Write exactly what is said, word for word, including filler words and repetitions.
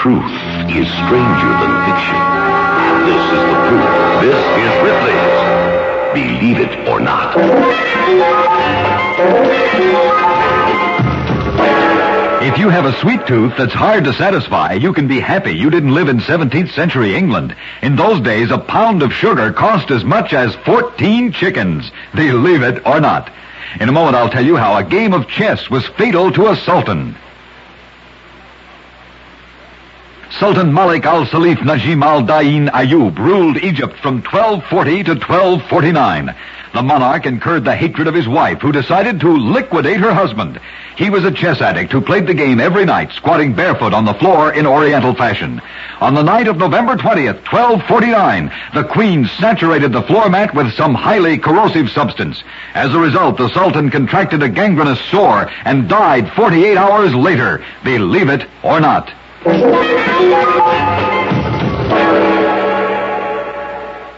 Truth is stranger than fiction. This is the proof. This is Ripley's Believe It or Not. If you have a sweet tooth that's hard to satisfy, you can be happy you didn't live in seventeenth century England. In those days, a pound of sugar cost as much as fourteen chickens. Believe it or not. In a moment, I'll tell you how a game of chess was fatal to a sultan. Sultan Malik al-Salif Najim al-Dain Ayub ruled Egypt from twelve forty to twelve forty-nine. The monarch incurred the hatred of his wife, who decided to liquidate her husband. He was a chess addict who played the game every night, squatting barefoot on the floor in Oriental fashion. On the night of November twentieth, twelve forty-nine, the queen saturated the floor mat with some highly corrosive substance. As a result, the sultan contracted a gangrenous sore and died forty-eight hours later. Believe it or not.